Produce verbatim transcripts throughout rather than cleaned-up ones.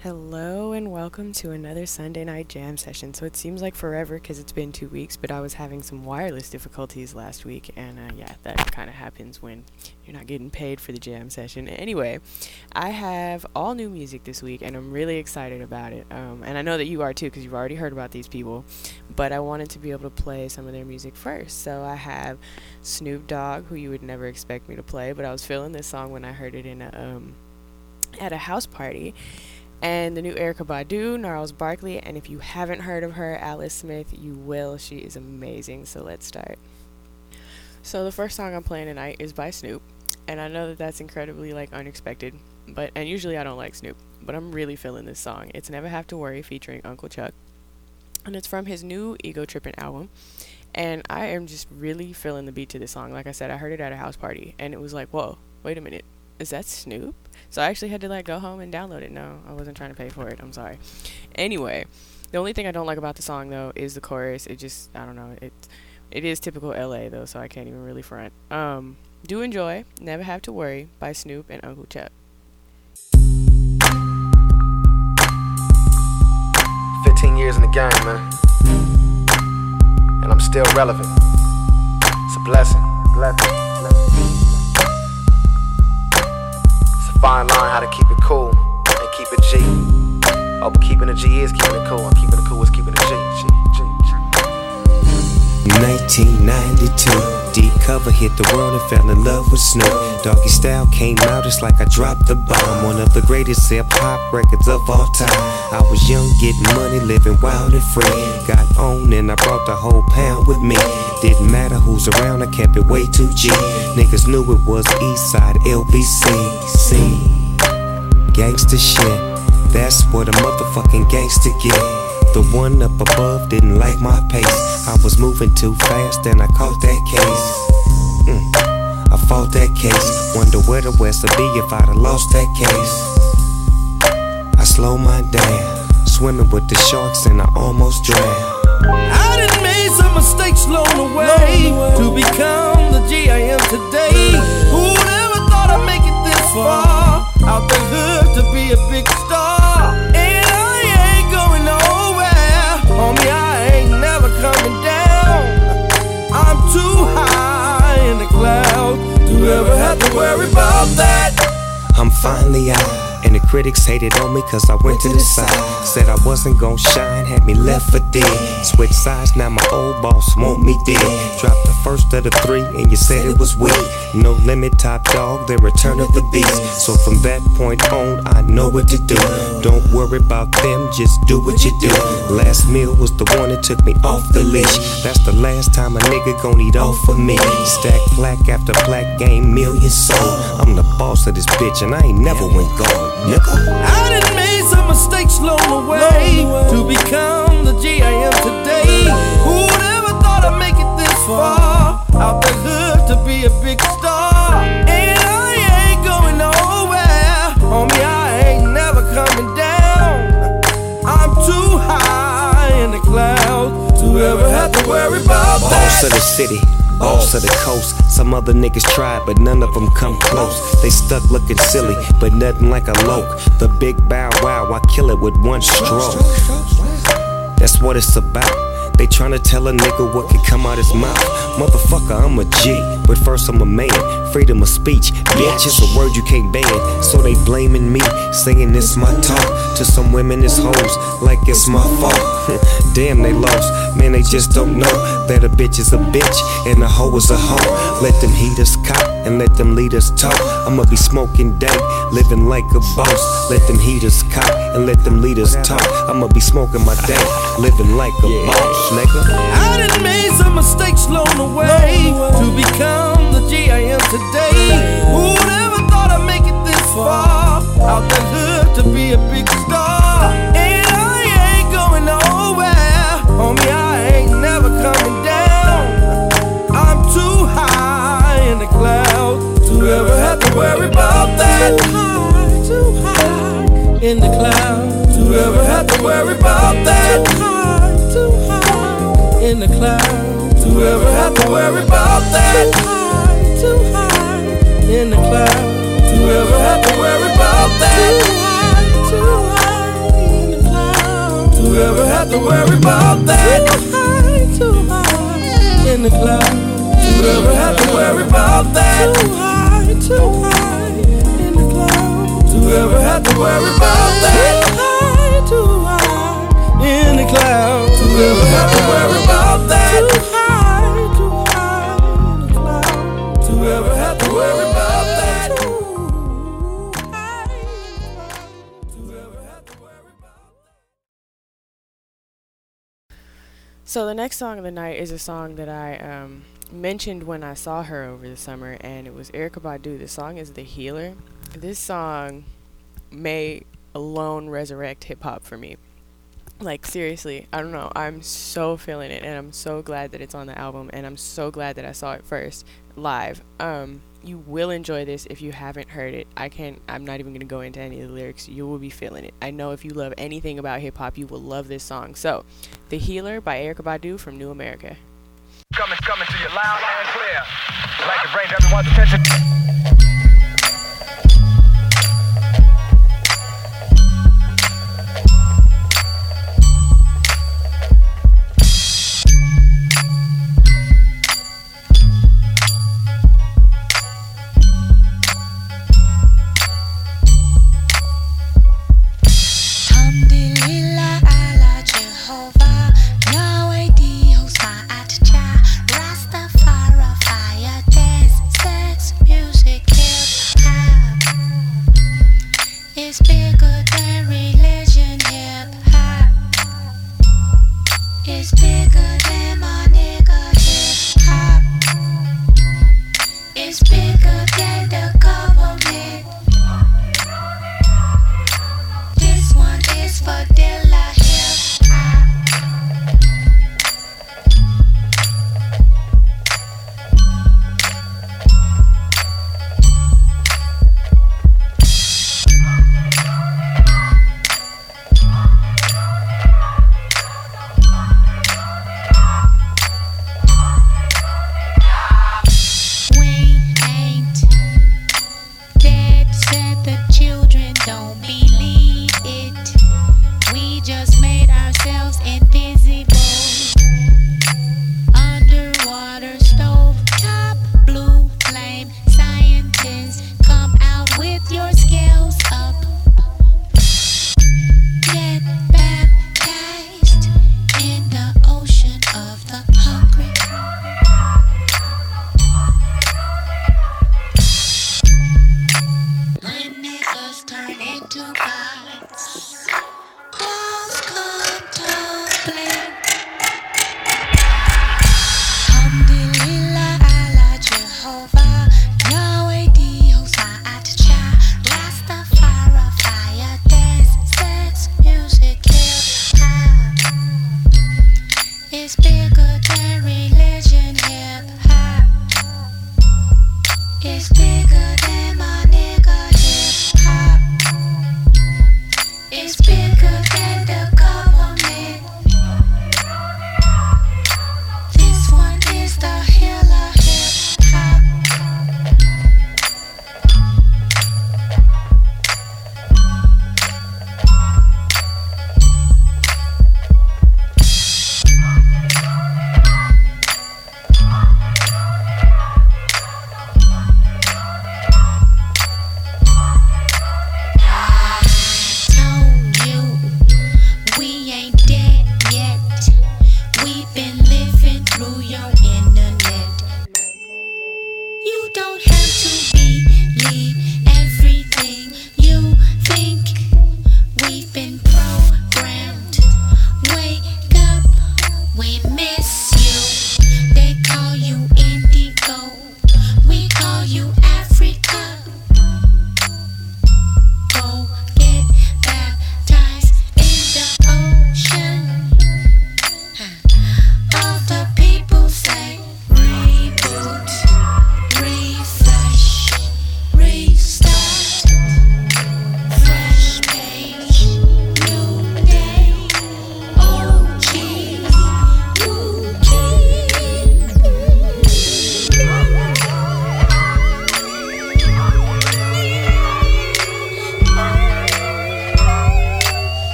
Hello and welcome to another Sunday night jam session. So it seems like forever because it's been two weeks, but I was having some wireless difficulties last week, and uh, yeah, that kind of happens when you're not getting paid for the jam session. Anyway, I have all new music this week, and I'm really excited about it. Um, and I know that you are too because you've already heard about these people, but I wanted to be able to play some of their music first. So I have Snoop Dogg, who you would never expect me to play, but I was feeling this song when I heard it in a um, at a house party. And the new Erykah Badu, Gnarls Barkley, and if you haven't heard of her, Alice Smith, you will. She is amazing. So let's start. So the first song I'm playing tonight is by Snoop, and I know that that's incredibly like unexpected, but and usually I don't like Snoop, but I'm really feeling this song. It's Never Have to Worry featuring Uncle Chuck, and it's from his new Ego Trippin' album. And I am just really feeling the beat to this song. Like I said, I heard it at a house party, and it was like, whoa, wait a minute, is that Snoop? So I actually had to like go home and download it. No, I wasn't trying to pay for it. I'm sorry. Anyway, the only thing I don't like about the song though is the chorus. It just, I don't know. It it is typical L A though, so I can't even really front. Um, do enjoy Never Have to Worry by Snoop and Uncle Chuck. fifteen years in the game, man. And I'm still relevant. It's a blessing. Blessing. Fine line how to keep it cool and keep it G. Oh, but keeping it G is keeping it cool. And keeping it cool is keeping it G. G, G, G. nineteen ninety-two, deep cover hit the world and fell in love with Snoop. Doggy Style came out, it's like I dropped the bomb. One of the greatest hip-hop records of all time. I was young, getting money, living wild and free. Got on and I brought the whole pound with me. Didn't matter who's around, I kept it way too G. Niggas knew it was Eastside L B C. See, gangsta shit, that's what a motherfucking gangsta get. The one up above didn't like my pace. I was moving too fast and I caught that case. Mm, I fought that case. Wonder where the West would be if I'd have lost that case. I slowed mine down, swimming with the sharks and I almost drowned. I done made some mistakes along the way to become the G I am today. Who never thought I'd make it this far? Out the hood to be a big star. And I ain't going nowhere. Homie, I ain't never coming down. I'm too high in the clouds to ever have to worry about that. I'm finally out, and the critics hated on me cause I went to the side. Said I wasn't gon' shine, had me left for dead. Switch sides, now my old boss want me dead. Dropped the first of the three and you said it was weak. No limit, Top Dog, the return of the beast. So from that point on, I know what to do. Don't worry about them, just do what you do. Last meal was the one that took me off the leash. That's the last time a nigga gon' eat off of me. Stack plaque after plaque, game millions sold. I'm the boss of this bitch and I ain't never went gold. I done made some mistakes along the way to become the G I am today. Who never thought I'd make it this far? Out the hood to be a big star. And I ain't going nowhere. Homie, I ain't never coming down. I'm too high in the clouds to ever have to worry about that. Boss of the city, boss of the coast. Some other niggas tried, but none of them come close. They stuck looking silly, but nothing like a loke. The big bow wow, I kill it with one stroke. That's what it's about. They tryna tell a nigga what can come out his mouth. Motherfucker, I'm a G, but first I'm a man. Freedom of speech, bitch, it's a word you can't ban. So they blaming me, saying it's my talk. To some women it's hoes, like it's my fault. Damn, they lost, man, they just don't know that a bitch is a bitch and a hoe is a hoe. Let them heaters cop and let them leaders talk. I'ma be smoking dank, living like a boss. Let them heaters cop and let them leaders talk. I'ma be smoking my dank, living like a boss, nigga. I done made some mistakes along the way to become the G I am today. Who never thought I'd make it this far? Out the hood to be a big star. And I ain't going nowhere. Homie, I ain't never coming down. I'm too high in the clouds to ever have to worry about that. Too high, too high in the clouds to ever have to worry about that. Too high, too high in the clouds to ever have to worry about that. Too high, too high in the clouds to ever have to worry about that. Too high, too high to worry about that. Too high, too high in the clouds. You ever have to worry about that? Too high, too high in the clouds. You ever have to worry about that? Too high, too high in the clouds. You ever have to worry about that? Too high, too high in the clouds. You ever have to worry about that? Too high in the clouds. You ever have to worry about that? So the next song of the night is a song that I um, mentioned when I saw her over the summer, and it was Erykah Badu. The song is The Healer. This song may alone resurrect hip-hop for me. Like, seriously, I don't know. I'm so feeling it, and I'm so glad that it's on the album, and I'm so glad that I saw it first live. Um, you will enjoy this if you haven't heard it. I can't, I'm not even going to go into any of the lyrics. You will be feeling it. I know if you love anything about hip-hop, you will love this song. So, The Healer by Erykah Badu from New America. Coming, coming to you loud and clear. I'd like to bring everyone's attention. Turn into gods. Walls contemplate.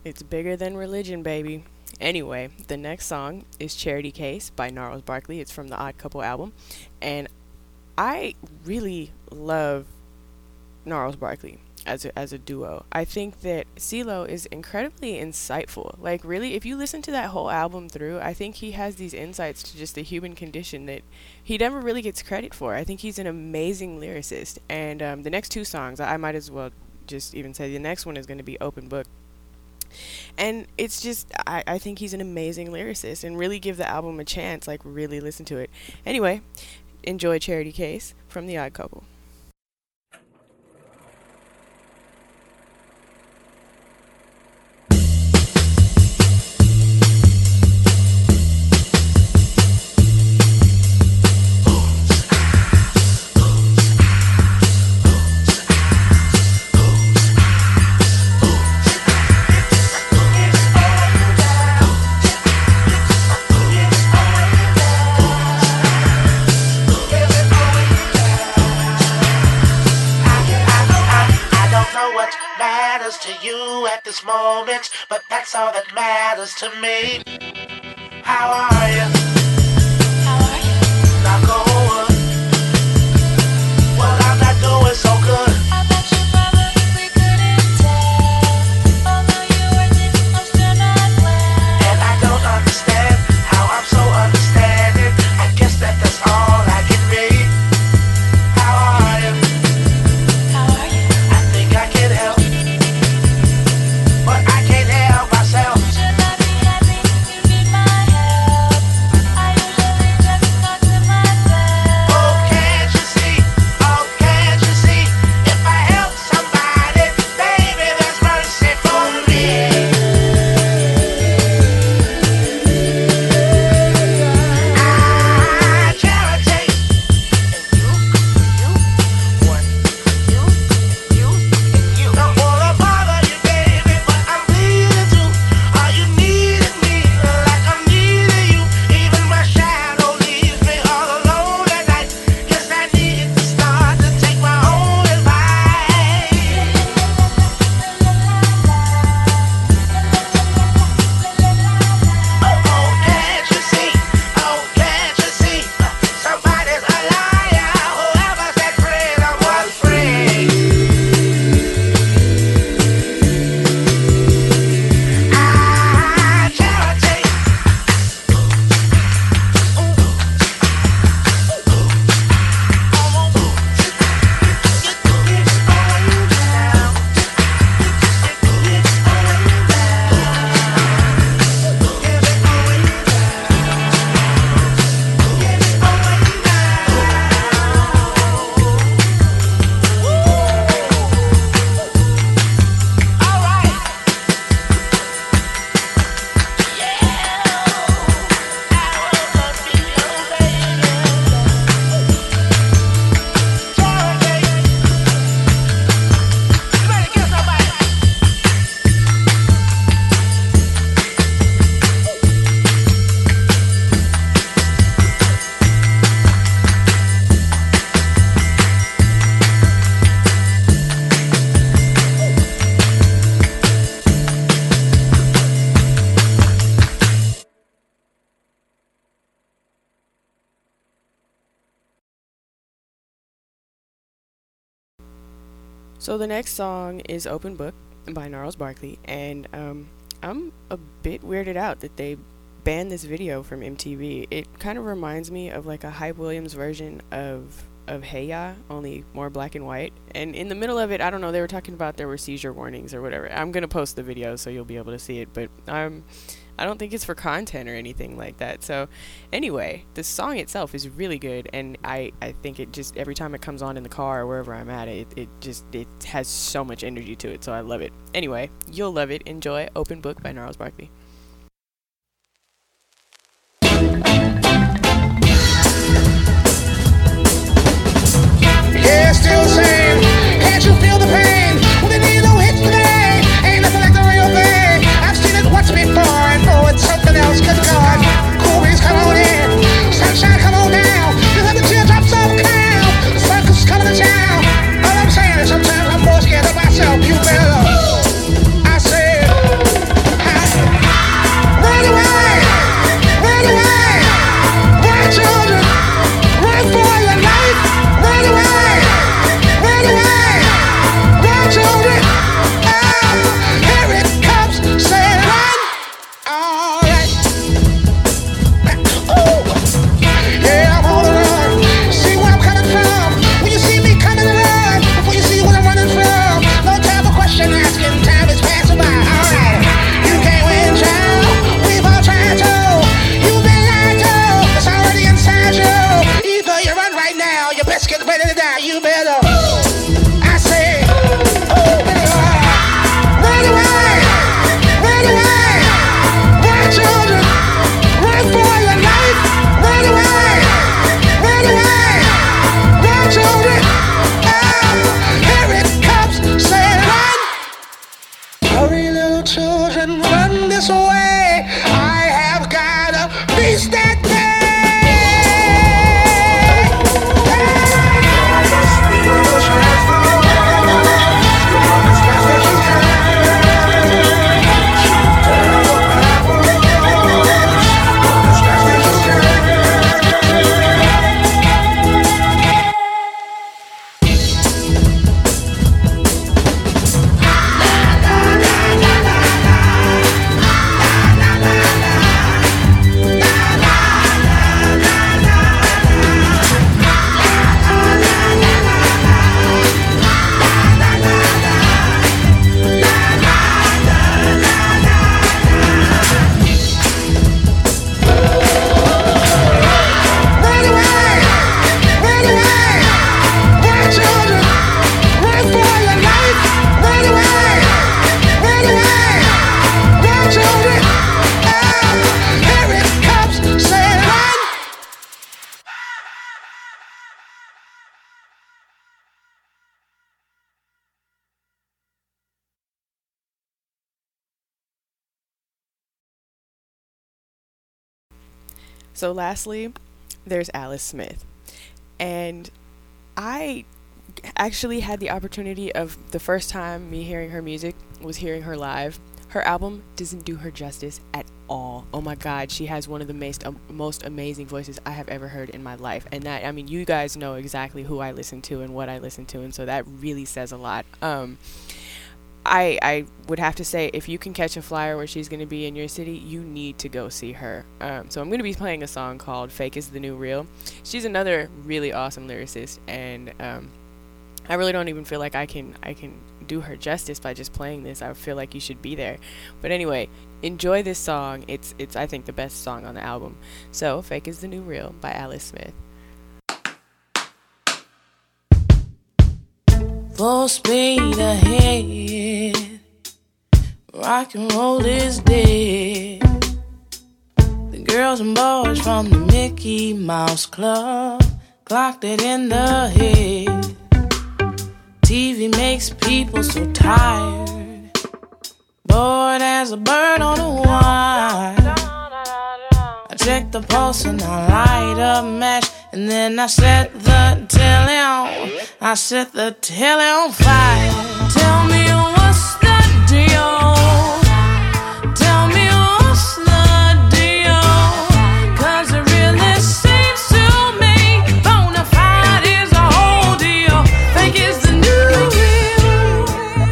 It's bigger than religion, baby. Anyway, the next song is Charity Case by Gnarls Barkley. It's from the Odd Couple album. And I really love Gnarls Barkley as a, as a duo. I think that CeeLo is incredibly insightful. Like, really, if you listen to that whole album through, I think he has these insights to just the human condition that he never really gets credit for. I think he's an amazing lyricist. And um, the next two songs, I, I might as well just even say the next one is going to be Open Book. And it's just, I, I think he's an amazing lyricist, and really give the album a chance, like really listen to it. Anyway, enjoy Charity Case from The Odd Couple. To you at this moment, but that's all that matters to me. How are you? How are you? Not going. Well, I'm not doing so good. I bet you probably couldn't tell. Although you were thinking I'm still not well. And I don't understand how I'm so understanding. I guess that that's all I can read. How are you? How are you? I think I can help. But I can't help myself. Should I be happy you need my help? I usually just talk to myself. Oh, can't you see? Oh, can't you see? If I help somebody, baby, there's mercy for me. I charity. And you, you, one, you, you, and you. Don't wanna bother you, baby, but I'm bleeding too. Are you needing me like I'm needing you? Even my shadow leaves me all alone at night. Guess I need to start to take my own advice. Oh, can't you see? Oh, can't you see? Somebody's a liar. Whoever said freedom was free. Ah, charity. All right. So the next song is Open Book by Gnarls Barkley, and um, I'm a bit weirded out that they banned this video from M T V. It kind of reminds me of like a Hype Williams version of of Hey Ya, only more black and white. And in the middle of it, I don't know, they were talking about there were seizure warnings or whatever. I'm gonna post the video so you'll be able to see it, but um, I don't think it's for content or anything like that. So anyway, the song itself is really good, and I, I think it just, every time it comes on in the car or wherever I'm at, it, it just, it has so much energy to it, so I love it. Anyway, you'll love it. Enjoy Open Book by Gnarls Barkley. Yeah, still the same. Can't you feel the pain? When the needle hits the vein, ain't nothing like the real thing. I've seen it once before, and oh, it's something else. Good God, cool breeze, come on in. Sunshine, come on down. You have the teardrops of a cloud. The circus is coming to town. All I'm saying is sometimes I'm more scared of myself. You better. I said. get ready to die, you better. I say, run away, run away, run children, run for your life, run away, run away, run children. Ah, here it comes, say run. Hurry little children, run this way. I have got a beast that day. So lastly, there's Alice Smith. And I actually had the opportunity of the first time me hearing her music was hearing her live. Her album doesn't do her justice at all. Oh my God, she has one of the most, um, most amazing voices I have ever heard in my life. And that, I mean, you guys know exactly who I listen to and what I listen to, and so that really says a lot. Um, I I would have to say, if you can catch a flyer where she's going to be in your city, you need to go see her. Um, so I'm going to be playing a song called Fake is the New Real. She's another really awesome lyricist, and um, I really don't even feel like I can I can do her justice by just playing this. I feel like you should be there. But anyway, enjoy this song. It's it's I think the best song on the album. So Fake is the New Real by Alice Smith. Full speed ahead, rock and roll is dead. The girls and boys from the Mickey Mouse Club clocked it in the head. T V makes people so tired, bored as a bird on a wire. I check the pulse and I light a match, and then I set the telly on. I set the telly on fire. Tell me what's the deal? Tell me what's the deal? 'Cause it really seems to me bona fide is a whole deal. Fake is the new real.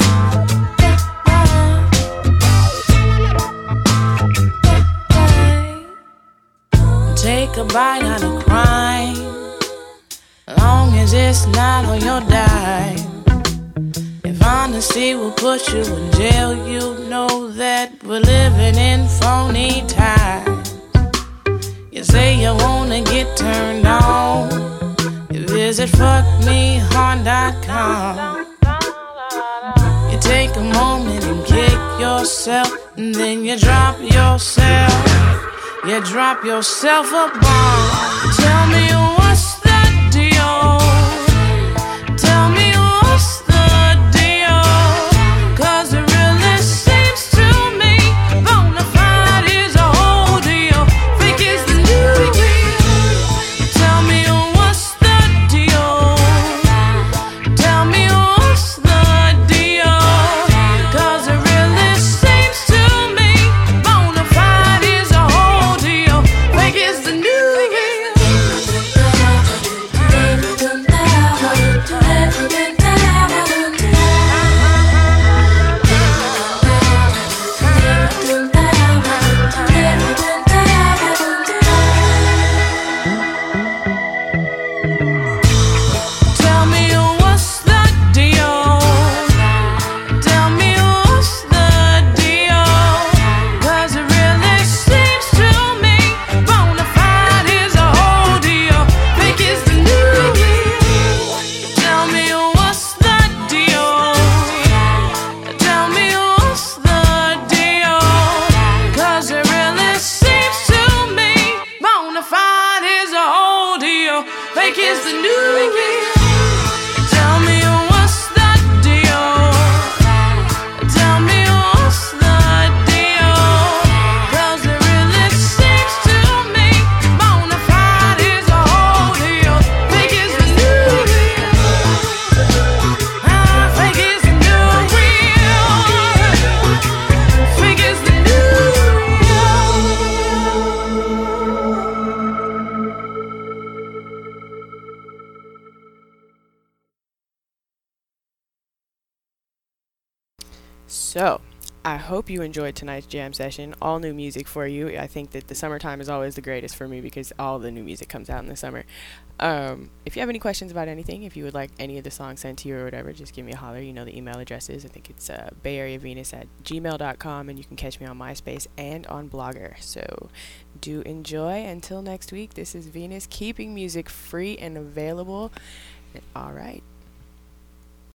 Take a bite out of crime, long as it's not on your dime. If honesty will put you in jail, you know that we're living in phony times. You say you wanna get turned on, you visit fuck me hard dot com. You take a moment and kick yourself, and then you drop yourself. You drop yourself a bomb. Tell me what's the deal? Tell me what's the deal? 'Cause it really seems to me bona fide is a whole deal. Fake is the new real. Tell me what's the deal? Tell me what's the deal? 'Cause it really seems to me bona fide is a whole deal. Fake is the new real. is the new real. Tell me what's the deal. Tell me what's the deal. 'Cause it really seems to me bona fide is a whole deal. Fake is the new real. Ah, fake is the new real. Fake is the new real. So, I hope you enjoyed tonight's jam session. All new music for you. I think that the summertime is always the greatest for me because all the new music comes out in the summer. Um, if you have any questions about anything, if you would like any of the songs sent to you or whatever, just give me a holler. You know the email address is. I think it's uh, bayareavenus at gmail dot com, and you can catch me on MySpace and on Blogger. So, do enjoy. Until next week, this is Venus, keeping music free and available. All right.